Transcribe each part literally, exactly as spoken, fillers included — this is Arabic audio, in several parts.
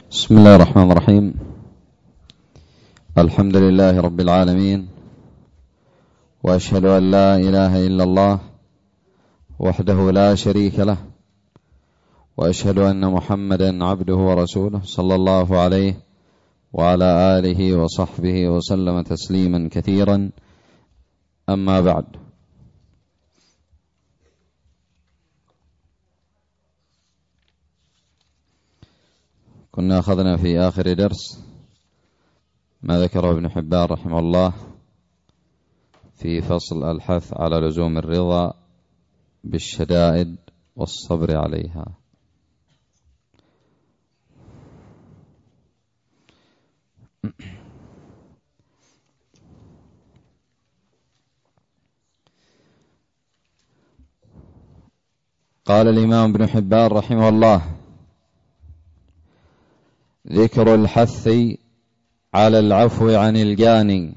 بسم الله الرحمن الرحيم. الحمد لله رب العالمين، وأشهد أن لا إله إلا الله وحده لا شريك له، وأشهد أن محمدا عبده ورسوله صلى الله عليه وعلى آله وصحبه وسلم تسليما كثيرا. أما بعد، كنا أخذنا في آخر درس ما ذكره ابن حبان رحمه الله في فصل الحث على لزوم الرضا بالشدائد والصبر عليها. قال الإمام ابن حبان رحمه الله: ذكر الحث على العفو عن الجاني.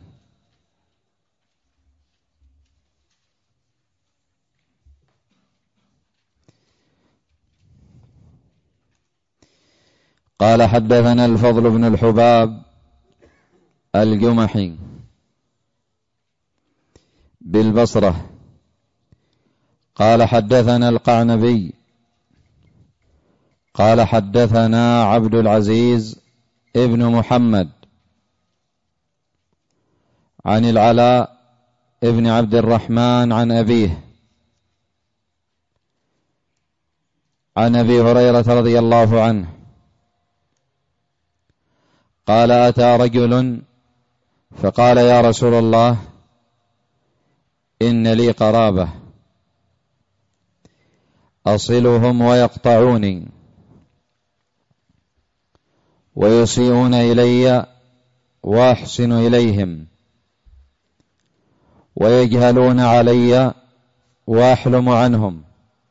قال: حدثنا الفضل بن الحباب الجمحي بالبصرة قال: حدثنا القعنبي قال: حدثنا عبد العزيز ابن محمد عن العلاء ابن عبد الرحمن عن أبيه عن أبي هريرة رضي الله عنه قال: أتى رجل فقال: يا رسول الله، إن لي قرابة أصلهم ويقطعوني ويسيئون إلي وأحسن إليهم ويجهلون علي وأحلم عنهم.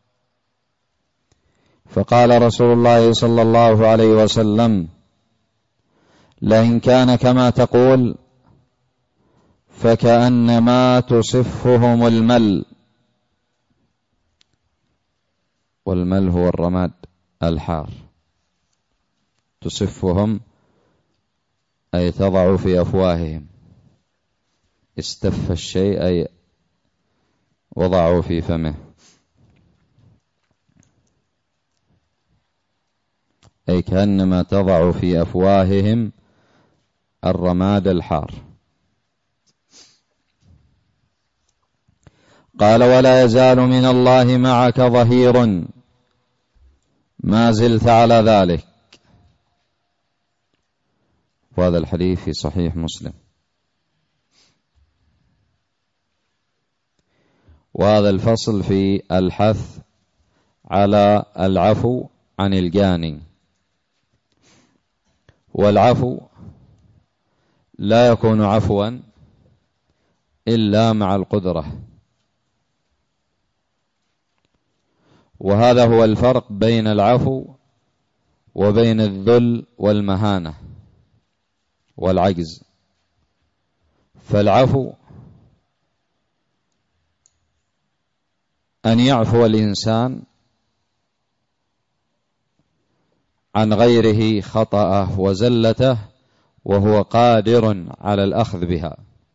فقال رسول الله صلى الله عليه وسلم: لئن كان كما تقول فكأنما تصفهم المل. والمل هو الرماد الحار. تصفهم أي تضع في أفواههم. استف الشيء أي وضعوا في فمه، أي كأنما تضع في أفواههم الرماد الحار. قال: ولا يزال من الله معك ظهير ما زلت على ذلك. وهذا الحديث في صحيح مسلم. وهذا الفصل في الحث على العفو عن الجاني. والعفو لا يكون عفوا إلا مع القدرة، وهذا هو الفرق بين العفو وبين الذل والمهانة والعجز. فالعفو أن يعفو الإنسان عن غيره خطأه وزلته وهو قادر على الأخذ بها.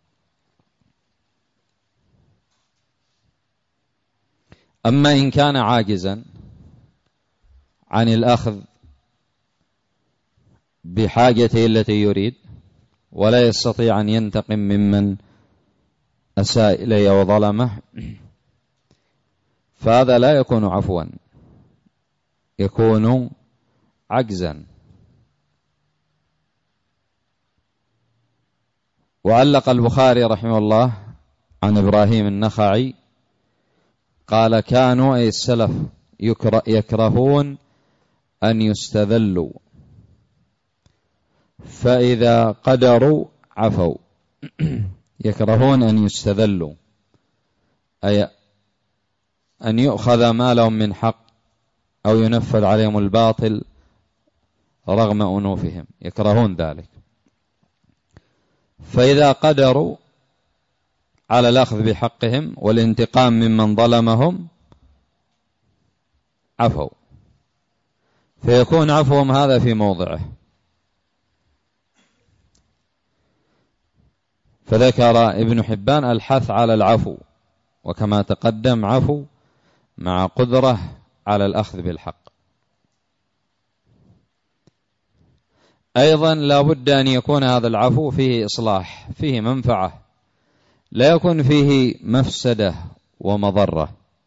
أما إن كان عاجزا عن الأخذ بحاجته التي يريد ولا يستطيع أن ينتقم ممن أساء إليه وظلمه، فهذا لا يكون عفوا، يكون عجزا. وعلق البخاري رحمه الله عن إبراهيم النخعي قال: كانوا أي السلف يكرهون أن يستذلوا، فإذا قدروا عفوا. يكرهون أن يستذلوا أي أن يؤخذ مالهم من حق أو ينفذ عليهم الباطل رغم أنوفهم، يكرهون ذلك. فإذا قدروا على الأخذ بحقهم والانتقام ممن ظلمهم عفوا، فيكون عفوهم هذا في موضعه، فذكر ابن حبان الحث على العفو، وكما تقدم عفو مع قدرة على الأخذ بالحق. أيضا لا بد أن يكون هذا العفو فيه إصلاح، فيه منفعة، لا يكون فيه مفسدة ومضرة.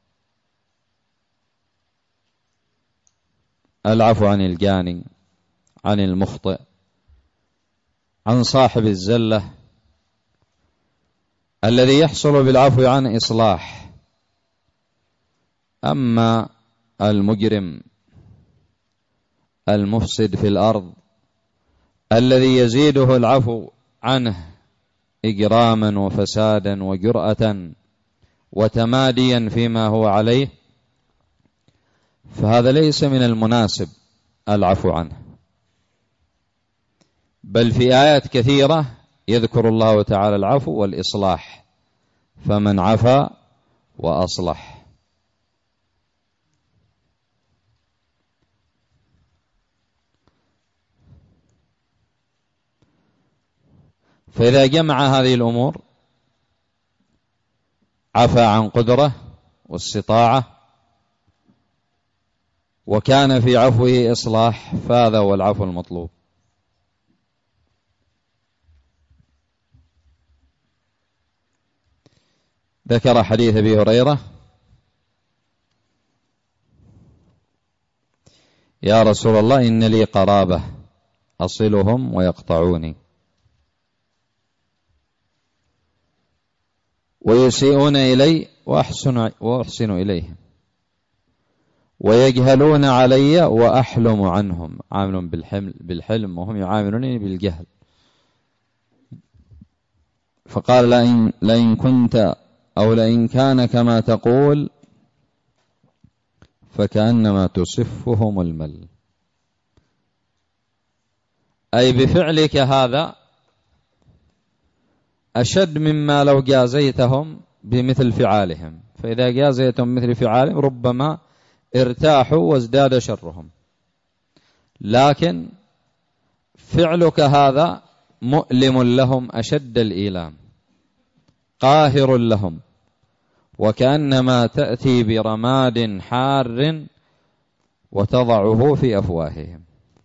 العفو عن الجاني، عن المخطئ، عن صاحب الزلة، الذي يحصل بالعفو عن إصلاح. أما المجرم المفسد في الأرض الذي يزيده العفو عنه إجراما وفسادا وجرأة وتماديا فيما هو عليه، فهذا ليس من المناسب العفو عنه. بل في آيات كثيرة يذكر الله تعالى العفو والإصلاح، فمن عفا وأصلح. فإذا جمع هذه الأمور، عفا عن قدرة واستطاعة، وكان في عفوه إصلاح، فهذا هو العفو المطلوب. ذكر حديث أبي هريرة: يا رسول الله إن لي قرابة أصلهم ويقطعوني ويسيئون إلي وأحسن, وأحسن إليهم ويجهلون علي وأحلم عنهم. عامل بالحلم, بالحلم وهم يعاملونني بالجهل. فقال: لئن, لئن كنت أو لئن كان كما تقول فكأنما تصفهم المل. أي بفعلك هذا أشد مما لو جازيتهم بمثل فعالهم، فإذا جازيتهم مثل فعالهم ربما ارتاحوا وازداد شرهم، لكن فعلك هذا مؤلم لهم أشد الإيلام، قاهر لهم، وكأنما تأتي برماد حار وتضعه في أفواههم.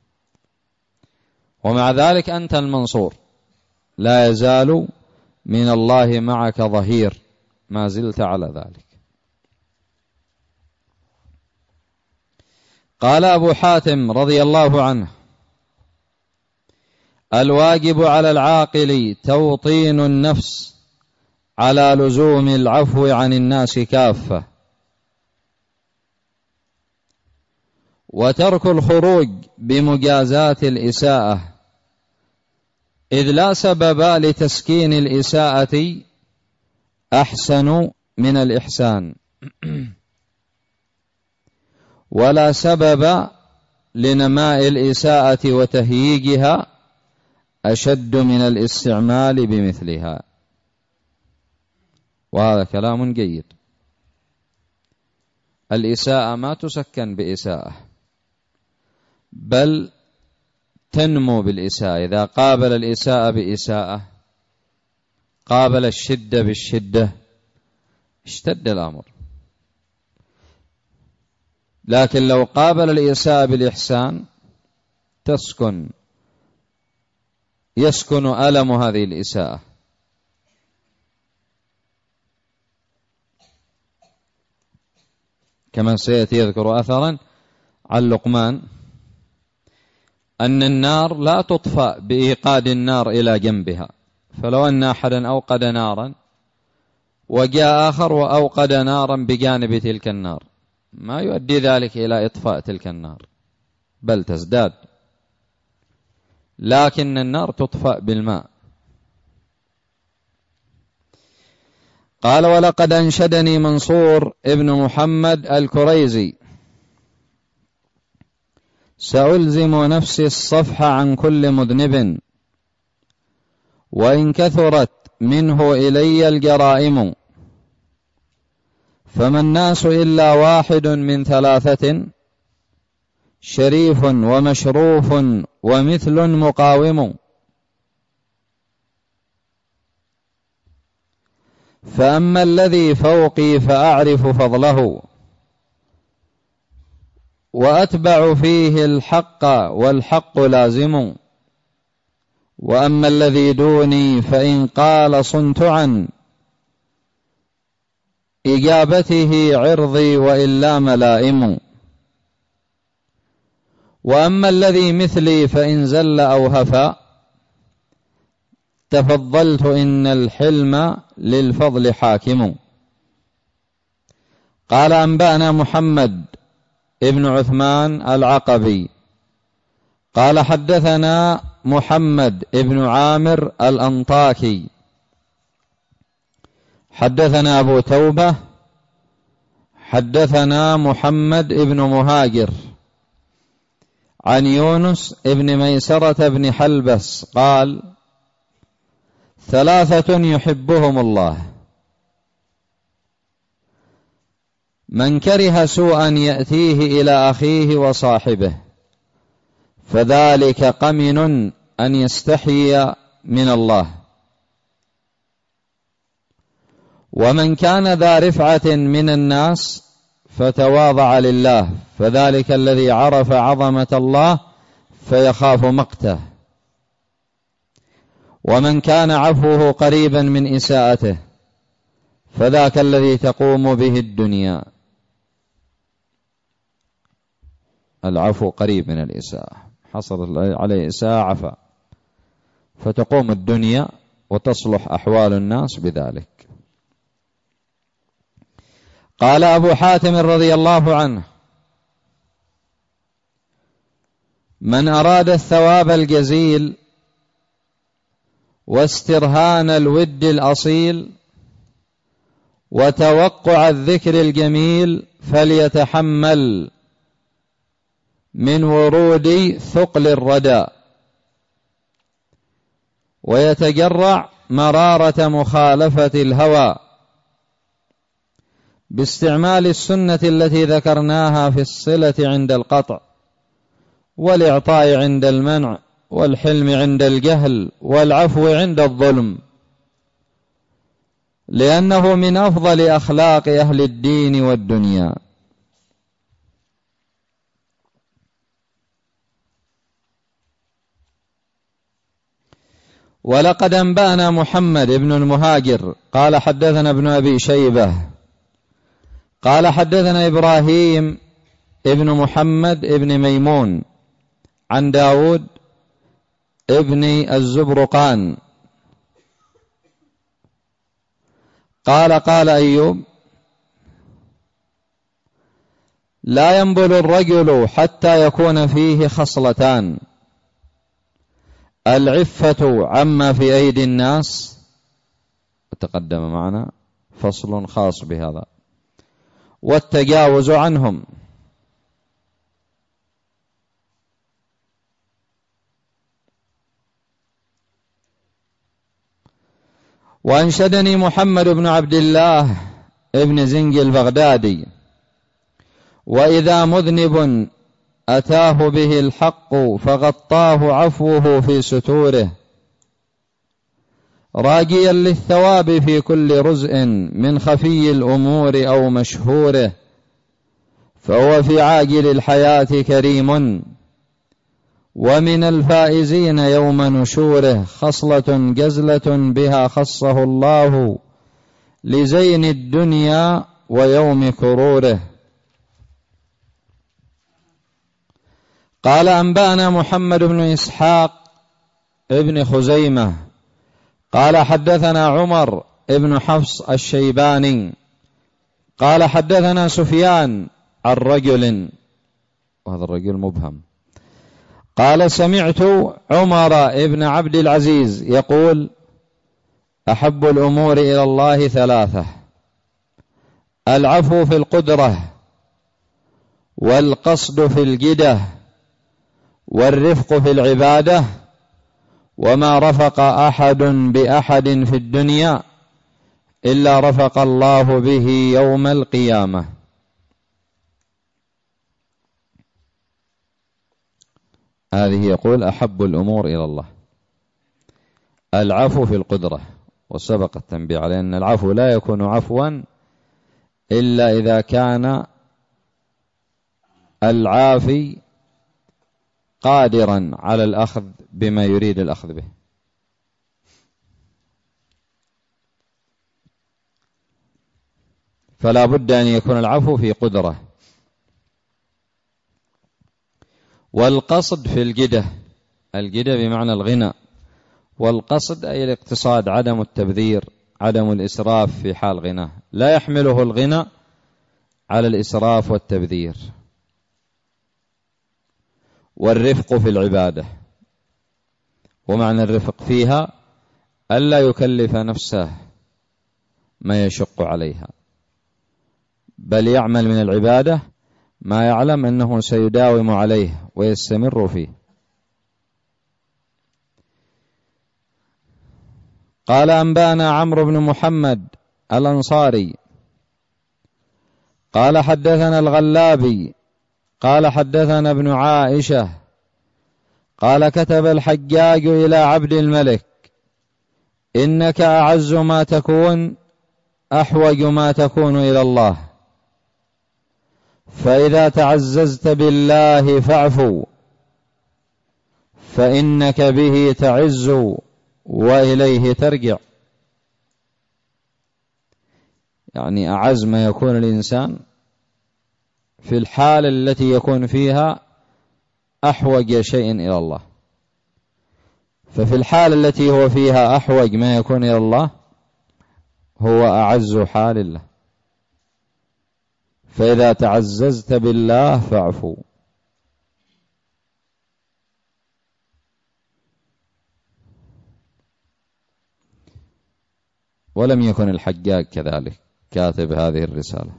ومع ذلك أنت المنصور، لا يزال من الله معك ظهير، ما زلت على ذلك. قال أبو حاتم رضي الله عنه: الواجب على العاقل توطين النفس على لزوم العفو عن الناس كافة، وترك الخروج بمجازات الإساءة، إذ لا سبب لتسكين الإساءة أحسن من الإحسان، ولا سبب لنماء الإساءة وتهييجها أشد من الاستعمال بمثلها. وهذا كلام جيد. الإساءة ما تسكن بإساءة، بل تنمو بالإساءة. إذا قابل الإساءة بإساءة، قابل الشدة بالشدة، اشتد الأمر. لكن لو قابل الإساءة بالإحسان تسكن يسكن ألم هذه الإساءة. كما سيأتي يذكر أثرا عن لقمان أن النار لا تطفأ بإيقاد النار إلى جنبها، فلو أن أحدا أوقد نارا وجاء آخر وأوقد نارا بجانب تلك النار، ما يؤدي ذلك إلى إطفاء تلك النار، بل تزداد. لكن النار تطفأ بالماء. قال: ولقد أنشدني منصور ابن محمد الكريزي: سألزم نفسي الصفح عن كل مذنب، وإن كثرت منه إلي الجرائم، فما الناس إلا واحد من ثلاثة، شريف ومشروف ومثل مقاوم. فأما الذي فوقي فأعرف فضله وأتبع فيه الحق والحق لازم، وأما الذي دوني فإن قال صنت عن إجابته عرضي وإلا ملائم، وأما الذي مثلي فإن زل أو هفى تفضلت إن الحلم للفضل حاكم. قال أنبأنا محمد ابن عثمان العقبي قال حدثنا محمد ابن عامر الأنطاكي حدثنا أبو توبة حدثنا محمد ابن مهاجر عن يونس ابن ميسرة بن حلبس قال ثلاثة يحبهم الله: من كره سوءا يأتيه إلى أخيه وصاحبه فذلك قمن أن يستحيي من الله، ومن كان ذا رفعة من الناس فتواضع لله فذلك الذي عرف عظمة الله فيخاف مقته، ومن كان عفوه قريبا من إساءته فذاك الذي تقوم به الدنيا. العفو قريب من الإساءة، حصل عليه إساءة عفا، فتقوم الدنيا وتصلح أحوال الناس بذلك. قال أبو حاتم رضي الله عنه: من أراد الثواب الجزيل واسترهان الود الأصيل وتوقع الذكر الجميل فليتحمل من ورود ثقل الردى ويتجرع مرارة مخالفة الهوى باستعمال السنة التي ذكرناها في الصلة عند القطع والإعطاء عند المنع والحلم عند الجهل والعفو عند الظلم، لأنه من أفضل أخلاق أهل الدين والدنيا. ولقد أنبأنا محمد بن المهاجر قال حدثنا ابن أبي شيبة قال حدثنا إبراهيم ابن محمد ابن ميمون عن داود ابن الزبرقان قال قال أيوب: لا ينبل الرجل حتى يكون فيه خصلتان: العفة عما في أيدي الناس، وتقدم معنا فصل خاص بهذا، والتجاوز عنهم. وأنشدني محمد بن عبد الله ابن زنج البغدادي: وإذا مذنب أتاه به الحق فغطاه عفوه في ستوره، راجيا للثواب في كل رزء من خفي الأمور أو مشهوره، فهو في عاجل الحياة كريم ومن الفائزين يوم نشوره، خصلة جزلة بها خصه الله لزين الدنيا ويوم كروره. قال أنبأنا محمد بن إسحاق ابن خزيمة قال حدثنا عمر ابن حفص الشيباني قال حدثنا سفيان عن رجل، وهذا الرجل مبهم، قال سمعت عمر ابن عبد العزيز يقول: أحب الأمور إلى الله ثلاثة: العفو في القدرة، والقصد في الجدة، والرفق في العبادة، وما رفق أحد بأحد في الدنيا إلا رفق الله به يوم القيامة. هذه يقول أحب الأمور إلى الله: العفو في القدرة، وسبق التنبيه على أن العفو لا يكون عفوا إلا إذا كان العافي قادرا على الأخذ بما يريد الأخذ به. فلا بد أن يكون العفو في قدرة. والقصد في الجدة، الجدة بمعنى الغنى، والقصد أي الاقتصاد، عدم التبذير، عدم الإسراف في حال غناه، لا يحمله الغنى على الإسراف والتبذير. والرفق في العبادة، ومعنى الرفق فيها ألا يكلف نفسه ما يشق عليها، بل يعمل من العبادة ما يعلم أنه سيداوم عليه ويستمر فيه. قال أنبانا عمرو بن محمد الأنصاري قال حدثنا الغلابي قال حدثنا ابن عائشة قال كتب الحجاج إلى عبد الملك إنك أعز ما تكون أحوج ما تكون إلى الله، فإذا تعززت بالله فاعفو فإنك به تعز وإليه ترجع. يعني أعز ما يكون الإنسان في الحال التي يكون فيها أحوج شيء إلى الله، ففي الحال التي هو فيها أحوج ما يكون إلى الله هو أعز حال الله. فإذا تعززت بالله فاعفو. ولم يكن الحجاج كذلك كاتب هذه الرسالة.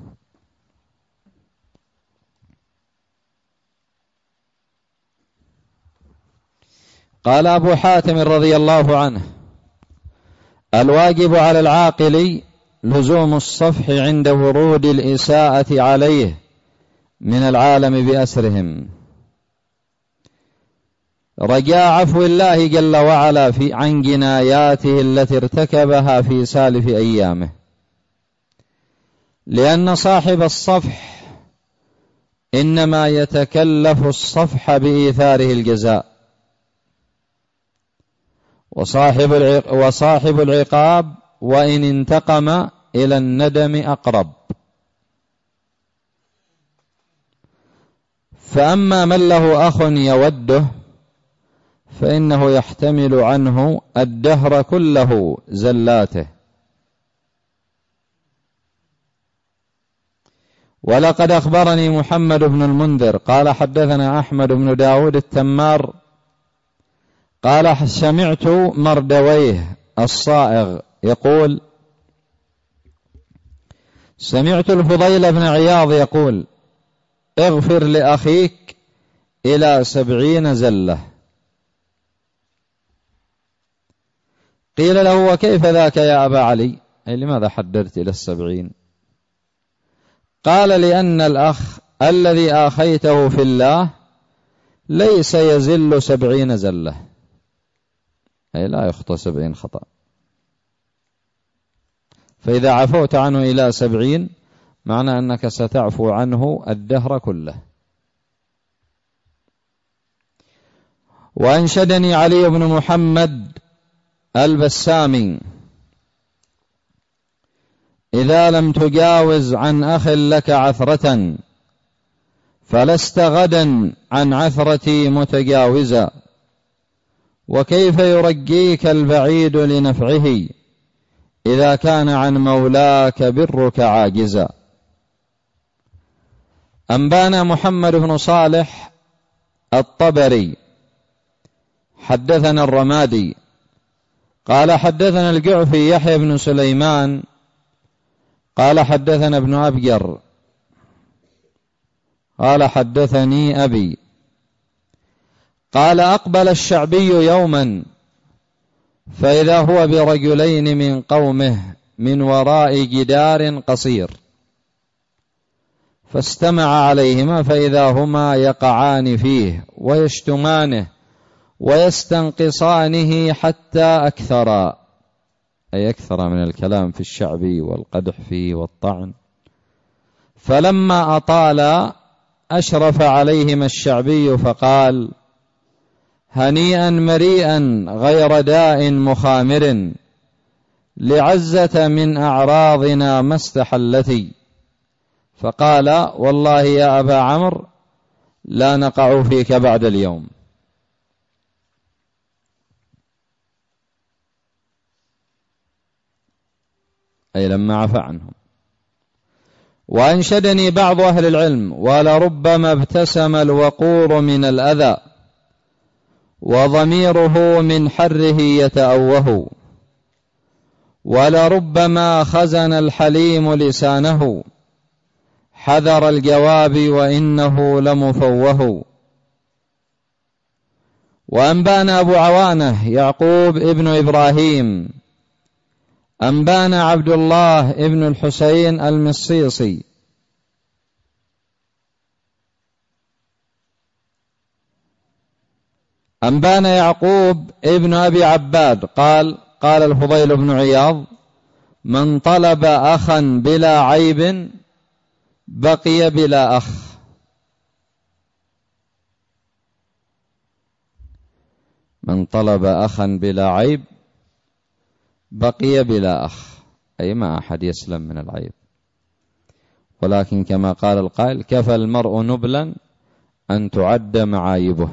قال أبو حاتم رضي الله عنه الواجب على العاقل لزوم الصفح عند ورود الإساءة عليه من العالم بأسرهم، رجاء عفو الله جل وعلا في عن جناياته التي ارتكبها في سالف أيامه، لأن صاحب الصفح إنما يتكلف الصفح بإيثاره الجزاء، وصاحب وصاحب العقاب وإن انتقم إلى الندم أقرب. فأما من له أخ يوده فإنه يحتمل عنه الدهر كله زلاته. ولقد أخبرني محمد بن المنذر قال حدثنا أحمد بن داود التمار قال سمعت مردويه الصائغ يقول سمعت الفضيل بن عياض يقول اغفر لأخيك إلى سبعين زلة. قيل له وكيف ذاك يا أبا علي، أي لماذا حددت إلى السبعين؟ قال لأن الأخ الذي آخيته في الله ليس يزل سبعين زلة، أي لا يخطئ سبعين خطأ، فإذا عفوت عنه إلى سبعين معنى أنك ستعفو عنه الدهر كله. وأنشدني علي بن محمد البسامي إذا لم تجاوز عن أخ لك عثرة فلست غدا عن عثرتي متجاوزا، وكيف يرجيك البعيد لنفعه إذا كان عن مولاك برك عاجزا. أنبانا محمد بن صالح الطبري حدثنا الرمادي قال حدثنا الجعفي يحيى بن سليمان قال حدثنا ابن أبجر قال حدثني أبي قال أقبل الشعبي يوما فإذا هو برجلين من قومه من وراء جدار قصير، فاستمع عليهما فإذا هما يقعان فيه ويشتمانه ويستنقصانه حتى أكثرا، أي أكثر من الكلام في الشعبي والقدح فيه والطعن. فلما أطال أشرف عليهما الشعبي فقال: هنيئا مريئا غير داء مخامر، لعزة من أعراضنا ما استحلتي. فقال: والله يا أبا عمرو لا نقع فيك بعد اليوم. أي لما عفى عنهم. وأنشدني بعض أهل العلم: ولربما ابتسم الوقور من الأذى، وضميره من حره يتأوه، ولربما خزن الحليم لسانه، حذر الجواب وإنه لمفوه. وأنبانا أبو عوانة يعقوب ابن إبراهيم، أنبانا عبد الله ابن الحسين المصيصي، أنبانا يعقوب ابن أبي عباد قال: قال الفضيل بن عياض: من طلب أخا بلا عيب بقي بلا أخ. من طلب أخا بلا عيب بقي بلا أخ، أي ما أحد يسلم من العيب. ولكن كما قال القائل: كفى المرء نبلا أن تعد معايبه.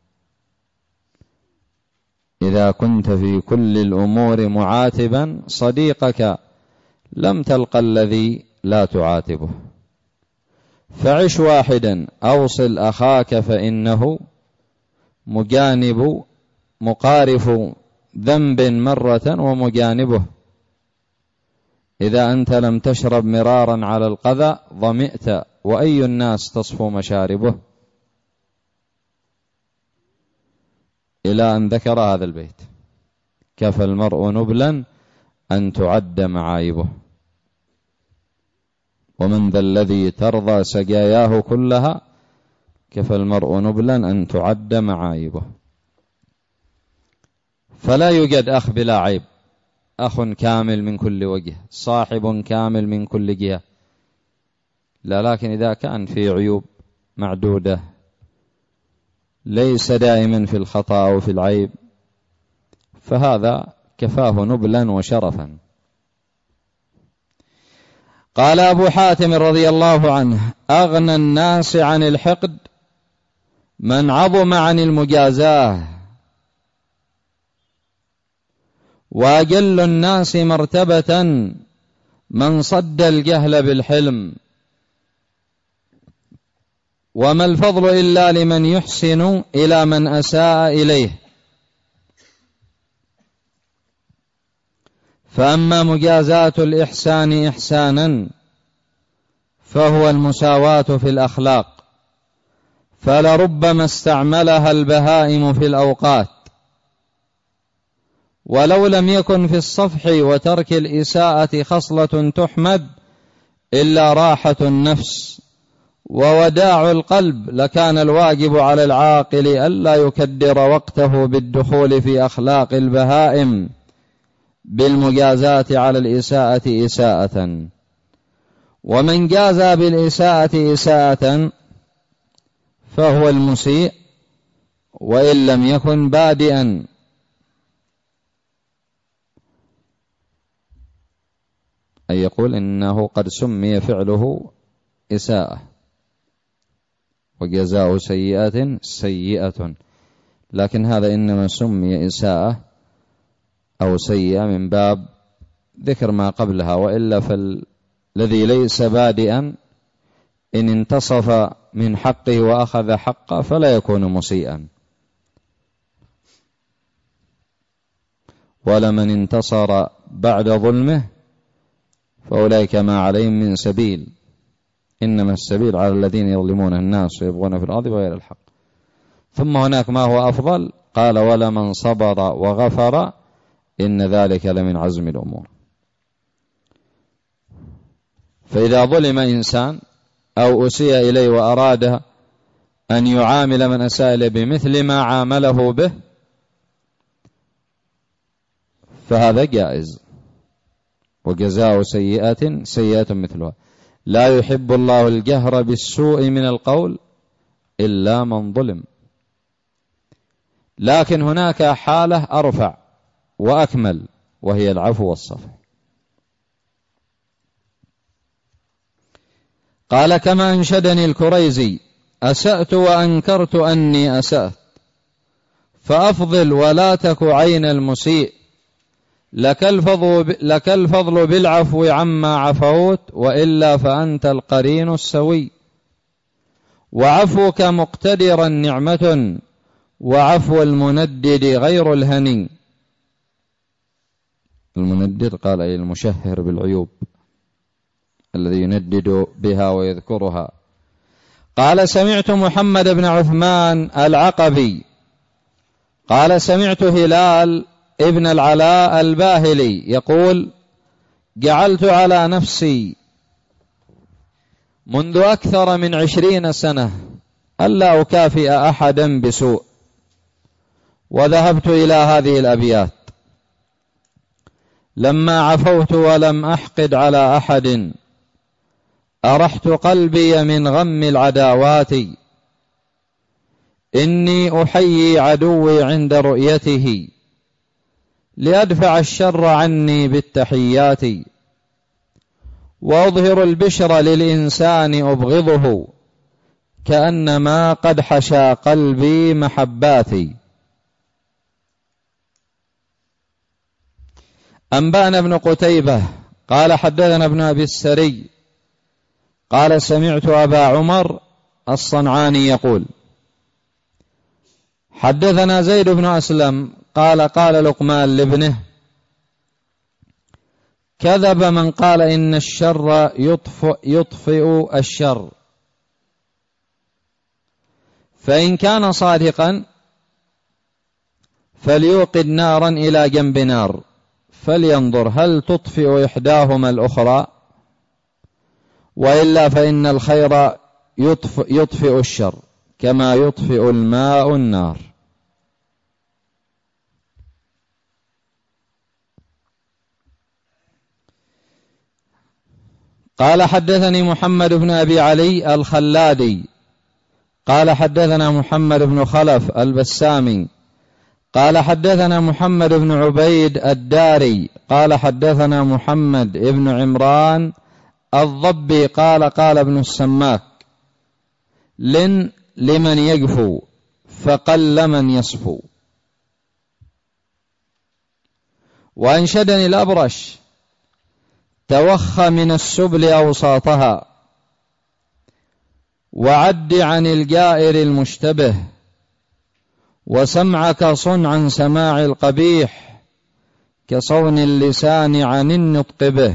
إذا كنت في كل الأمور معاتبا صديقك لم تلق الذي لا تعاتبه. فعش واحدا أوصل أخاك فإنه مجانب مقارف ذنب مرة ومجانبه. إذا أنت لم تشرب مرارا على القذى ظمئت، وأي الناس تصفو مشاربه. إلى أن ذكر هذا البيت: كفى المرء نبلا أن تعد معايبه، ومن ذا الذي ترضى سجاياه كلها، كفى المرء نبلا أن تعد معايبه. فلا يوجد أخ بلا عيب، أخ كامل من كل وجه، صاحب كامل من كل جهة، لا. لكن إذا كان في عيوب معدودة، ليس دائما في الخطأ أو في العيب، فهذا كفاه نبلا وشرفا. قال أبو حاتم رضي الله عنه: أغنى الناس عن الحقد من عظم عن المجازاه، وأجل الناس مرتبة من صد الجهل بالحلم. وما الفضل إلا لمن يحسن إلى من أساء إليه. فأما مجازاة الإحسان إحسانا فهو المساواة في الأخلاق، فلربما استعملها البهائم في الأوقات، ولو لم يكن في الصفح وترك الإساءة خصلة تحمد إلا راحة النفس ووداع القلب، لكان الواجب على العاقل ألا يكدر وقته بالدخول في أخلاق البهائم بالمجازاة على الإساءة إساءة. ومن جازى بالإساءة إساءة فهو المسيء وإن لم يكن بادئا. أي يقول إنه قد سمي فعله إساءة، وجزاء سيئة سيئة، لكن هذا إنما سمي إساءة أو سيئة من باب ذكر ما قبلها، وإلا فالذي ليس بادئا إن انتصف من حقه وأخذ حقه فلا يكون مسيئا. ولمن انتصر بعد ظلمه فأولئك ما عليهم من سبيل، إنما السبيل على الذين يظلمون الناس ويبغون في الأرض بغير الحق. ثم هناك ما هو أفضل، قال: ولمن صبر وغفر إن ذلك لمن عزم الأمور. فإذا ظلم إنسان أو أسيء إليه وأراد أن يعامل من أساء إليه بمثل ما عامله به فهذا جائز، وجزاء سيئة سيئة مثلها. لا يحب الله الجهر بالسوء من القول إلا من ظلم. لكن هناك حالة أرفع وأكمل، وهي العفو والصفح. قال: كما أنشدني الكريزي: أسأت وأنكرت أني أسأت، فأفضل ولا تك عين المسيء، لك الفضل, لك الفضل بالعفو عما عفوت، وإلا فأنت القرين السوي. وعفوك مقتدرا نعمة، وعفو المندد غير الهني. المندد قال أي المشهر بالعيوب، الذي يندد بها ويذكرها. قال: سمعت محمد بن عثمان العقبي قال: سمعت هلال ابن العلاء الباهلي يقول: جعلت على نفسي منذ أكثر من عشرين سنة ألا أكافئ أحدا بسوء، وذهبت إلى هذه الأبيات: لما عفوت ولم أحقد على أحد، أرحت قلبي من غم العداوات، إني أحيي عدوي عند رؤيته، لأدفع الشر عني بالتحيات، وأظهر البشر للإنسان أبغضه، كأنما قد حشى قلبي محباتي. أنبأنا ابن قتيبة قال: حدثنا ابن أبي السري قال: سمعت أبا عمر الصنعاني يقول: حدثنا زيد بن أسلم قال: قال لقمان لابنه: كذب من قال إن الشر يطفئ, يطفئ الشر، فإن كان صادقا فليوقد نارا إلى جنب نار، فلينظر هل تطفئ إحداهما الأخرى، وإلا فإن الخير يطفئ, يطفئ الشر كما يطفئ الماء النار. قال: حدثني محمد بن أبي علي الخلادي قال: حدثنا محمد بن خلف البسامي قال: حدثنا محمد بن عبيد الداري قال: حدثنا محمد بن عمران الضبي قال: قال ابن السماك: لن لمن يجفو فقل من يصفو. وأنشدني الأبرش: توخ من السبل أوساطها، وعد عن الجائر المشتبه، وسمعك صن عن سماع القبيح، كصون اللسان عن النطق به،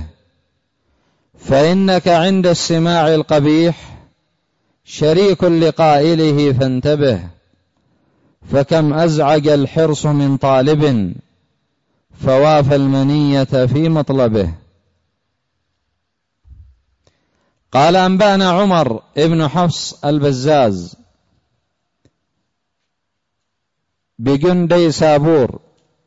فإنك عند السماع القبيح شريك لقائله فانتبه، فكم أزعج الحرص من طالب، فوافى المنية في مطلبه. قال: أنبأنا عمر ابن حفص البزاز بجندي سابور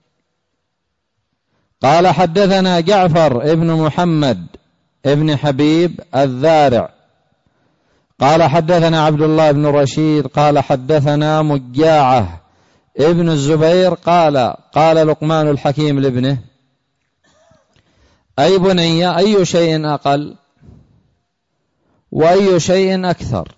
قال: حدثنا جعفر ابن محمد ابن حبيب الذارع قال: حدثنا عبد الله بن رشيد قال: حدثنا مجاعة ابن الزبير قال: قال لقمان الحكيم لابنه: أي بني، أي شيء أقل، وأي شيء أكثر،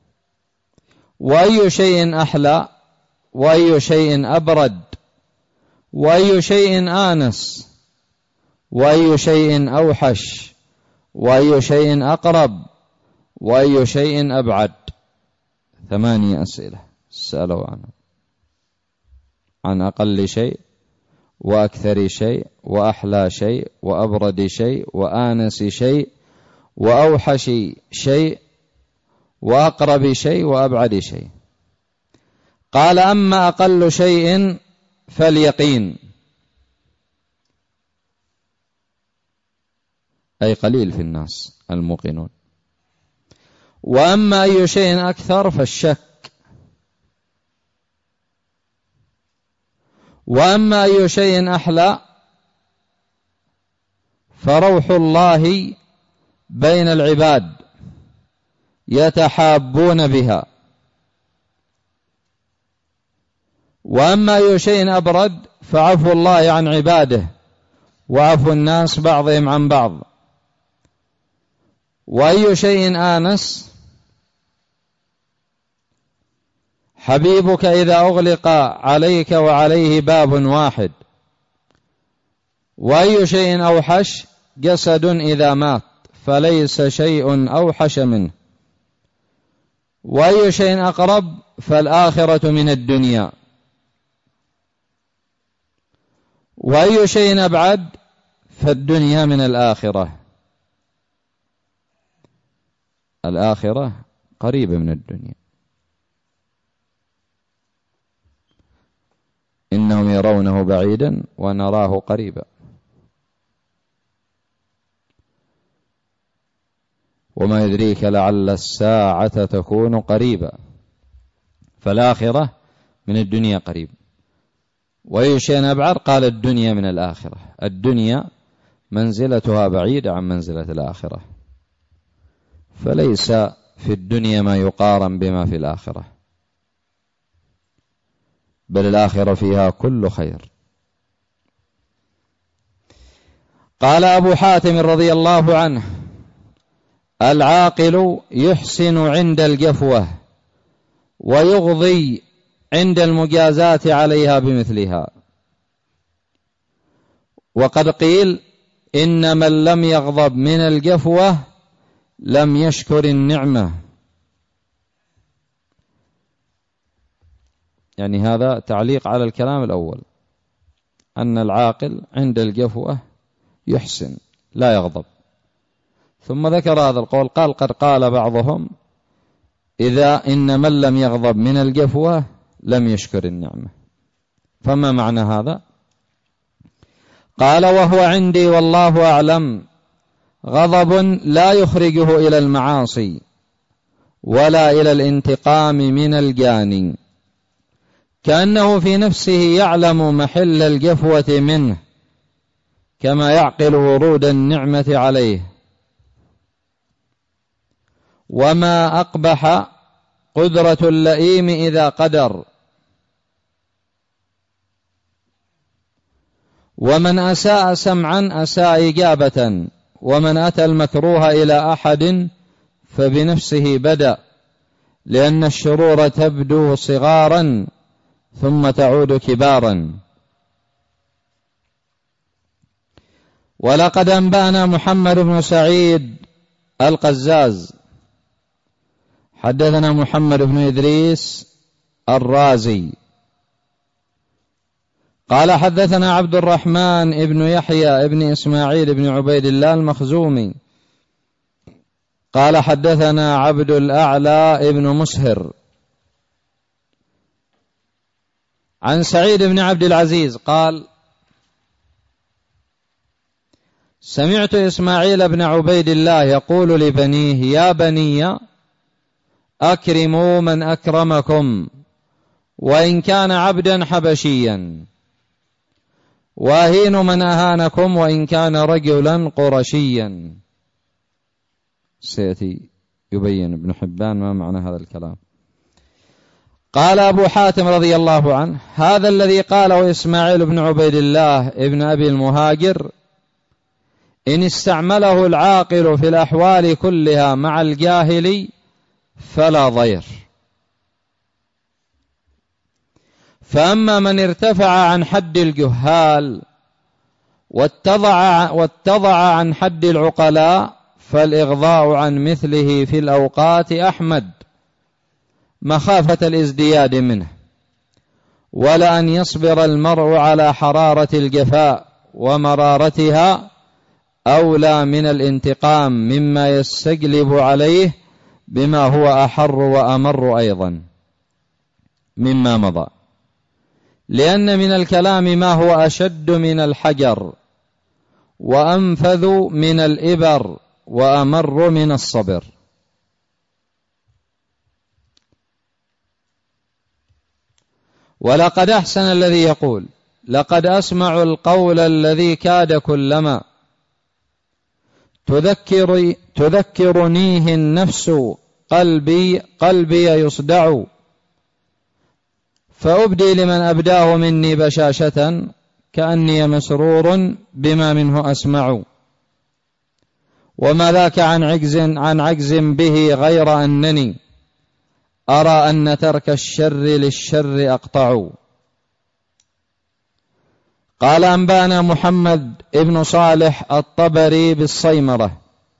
وأي شيء أحلى، وأي شيء أبرد، وأي شيء آنس، وأي شيء أوحش، وأي شيء أقرب، وأي شيء أبعد. ثمانية أسئلة سألوا عنها، عن أقل شيء، وأكثر شيء، وأحلى شيء، وأبرد شيء، وآنس شيء، وأوحش شيء، وأقرب شيء، وأبعد شيء. قال: أما أقل شيء فاليقين، أي قليل في الناس الموقنون. وأما أي شيء أكثر فالشك. وأما أي شيء أحلى فروح الله بين العباد يتحابون بها. وأما أي شيء أبرد فعفو الله عن عباده وعفو الناس بعضهم عن بعض. وأي شيء آنس حبيبك إذا أغلق عليك وعليه باب واحد. وأي شيء أوحش جسد إذا مات فليس شيء أوحش منه. وأي شيء أقرب فالآخرة من الدنيا. وأي شيء أبعد فالدنيا من الآخرة. الآخرة قريبة من الدنيا. إنهم يرونه بعيدا ونراه قريبا. وما يدريك لعل الساعة تكون قريبا. فالآخرة من الدنيا قريب. وأي شيء أبعد قال الدنيا من الآخرة. الدنيا منزلتها بعيدة عن منزلة الآخرة، فليس في الدنيا ما يقارن بما في الآخرة، بل الآخرة فيها كل خير. قال أبو حاتم رضي الله عنه: العاقل يحسن عند الجفوة ويغضي عند المجازات عليها بمثلها. وقد قيل: إن من لم يغضب من الجفوة لم يشكر النعمة. يعني هذا تعليق على الكلام الأول، أن العاقل عند الجفوة يحسن لا يغضب. ثم ذكر هذا القول قال: قد قال بعضهم: إذا إن من لم يغضب من الجفوة لم يشكر النعمة. فما معنى هذا؟ قال: وهو عندي والله أعلم غضب لا يخرجه إلى المعاصي ولا إلى الانتقام من الجاني، كأنه في نفسه يعلم محل الجفوة منه كما يعقل ورود النعمة عليه. وما أقبح قدرة اللئيم إذا قدر. ومن أساء سمعا أساء إجابة. ومن أتى المكروه إلى أحد فبنفسه بدأ، لأن الشرور تبدو صغارا ثم تعود كبارا. ولقد أنبأنا محمد بن سعيد القزاز حدثنا محمد بن إدريس الرازي قال: حدثنا عبد الرحمن بن يحيى بن إسماعيل بن عبيد الله المخزومي قال: حدثنا عبد الأعلى بن مسهر عن سعيد بن عبد العزيز قال: سمعت إسماعيل بن عبيد الله يقول لبنيه: يا بني أكرموا من أكرمكم وإن كان عبدا حبشيا، وأهينوا من أهانكم وإن كان رجلا قرشيا. سيأتي يبين ابن حبان ما معنى هذا الكلام. قال أبو حاتم رضي الله عنه: هذا الذي قاله إسماعيل بن عبيد الله ابن أبي المهاجر إن استعمله العاقل في الأحوال كلها مع الجاهل فلا ضير. فأما من ارتفع عن حد الجهال واتضع, واتضع عن حد العقلاء فالإغضاء عن مثله في الأوقات أحمد مخافة الازدياد منه، ولأن يصبر المرء على حرارة الجفاء ومرارتها أولى من الانتقام مما يستجلب عليه بما هو أحر وأمر أيضا مما مضى، لأن من الكلام ما هو أشد من الحجر وأنفذ من الإبر وأمر من الصبر. ولقد أحسن الذي يقول: لقد أسمع القول الذي كاد كلما تذكر تذكرنيه النفس قلبي قلبي يصدع، فأبدي لمن أبداه مني بشاشة كأني مسرور بما منه أسمع. وما ذاك عن عجز عن عجز به غير أنني أرى أن ترك الشر للشر أقطع. قال أنبانا محمد ابن صالح الطبري بالصيمرة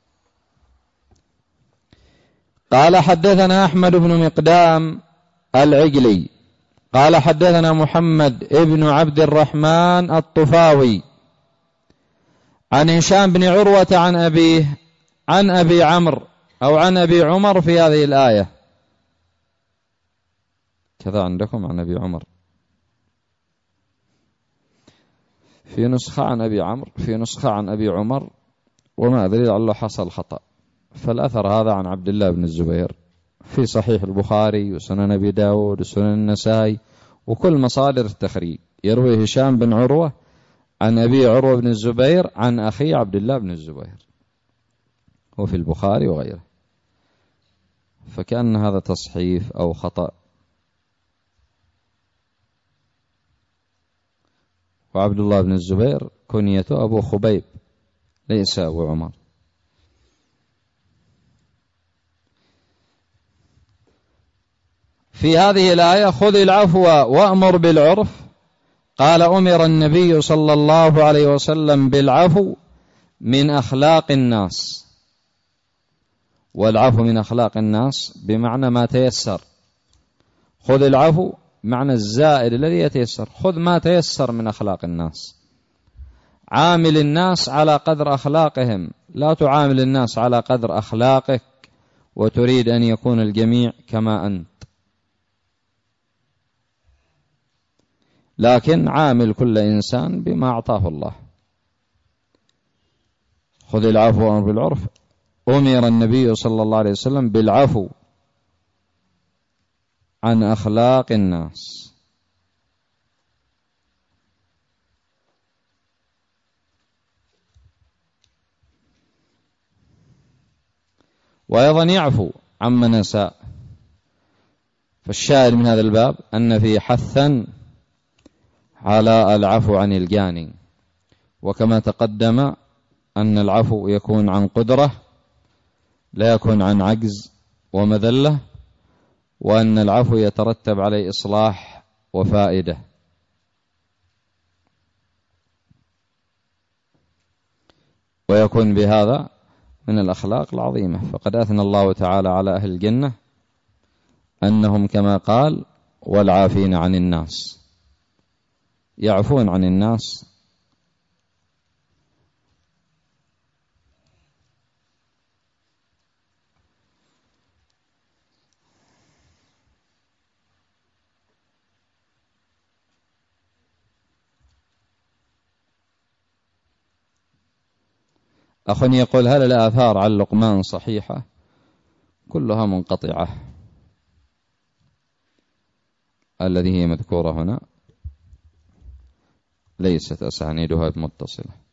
قال حدثنا أحمد بن مقدام العجلي قال حدثنا محمد ابن عبد الرحمن الطفاوي عن هشام بن عروة عن أبيه عن أبي عمرو أو عن أبي عمر في هذه الآية. كذا عندكم عن أبي عمر، في نسخة عن أبي عمرو، في نسخة عن أبي عمر، وما أدري لعله حصل خطأ. فالأثر هذا عن عبد الله بن الزبير في صحيح البخاري وسنن أبي داود وسنن النسائي وكل مصادر التخريج. يروي هشام بن عروة عن أبي عروة بن الزبير عن أخي عبد الله بن الزبير، وفي البخاري وغيره، فكأن هذا تصحيف أو خطأ. وعبد الله بن الزبير كنيته أبو خبيب ليس أبو عمر. في هذه الآية خذ العفو وأمر بالعرف، قال أمر النبي صلى الله عليه وسلم بالعفو من أخلاق الناس. والعفو من أخلاق الناس بمعنى ما تيسر. خذ العفو معنى الزائد الذي يتيسر، خذ ما تيسر من أخلاق الناس. عامل الناس على قدر أخلاقهم، لا تعامل الناس على قدر أخلاقك وتريد أن يكون الجميع كما أنت، لكن عامل كل إنسان بما أعطاه الله. خذ العفو وأمر بالعرف، أمر النبي صلى الله عليه وسلم بالعفو عن أخلاق الناس. وأيضا يعفو عمن أساء. فالشاهد من هذا الباب أن فيه حثا على العفو عن الجاني، وكما تقدم أن العفو يكون عن قدرة لا يكون عن عجز ومذلة، وأن العفو يترتب عليه إصلاح وفائدة. ويكون بهذا من الأخلاق العظيمة. فقد أثنى الله تعالى على أهل الجنة أنهم كما قال والعافين عن الناس، يعفون عن الناس. أخ يقول هل الآثار عن لقمان صحيحة؟ كلها منقطعة، الذي هي مذكورة هنا ليست أسانيدها متصلة.